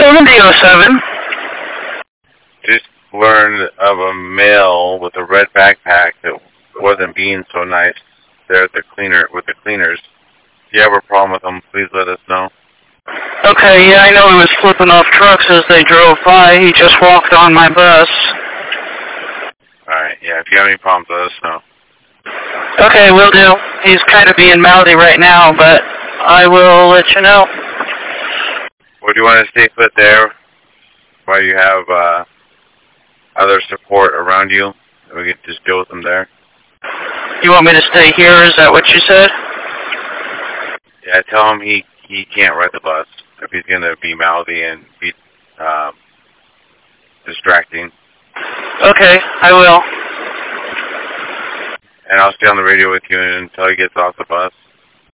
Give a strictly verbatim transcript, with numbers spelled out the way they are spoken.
seventy oh seven. Just learned of a male with a red backpack that wasn't being so nice there at the cleaner with the cleaners. If you have a problem with him, please let us know. Okay, yeah, I know he was flipping off trucks as they drove by. He just walked on my bus. Alright, yeah, if you have any problems, let us know. Okay, will do. He's kind of being mouthy right now, but I will let you know. Or do you want to stay put there while you have uh, other support around you? We can just deal with them there. You want me to stay here? Is that what you said? Yeah, tell him he, he can't ride the bus if he's going to be mouthy and be um, distracting. Okay, I will. And I'll stay on the radio with you until he gets off the bus.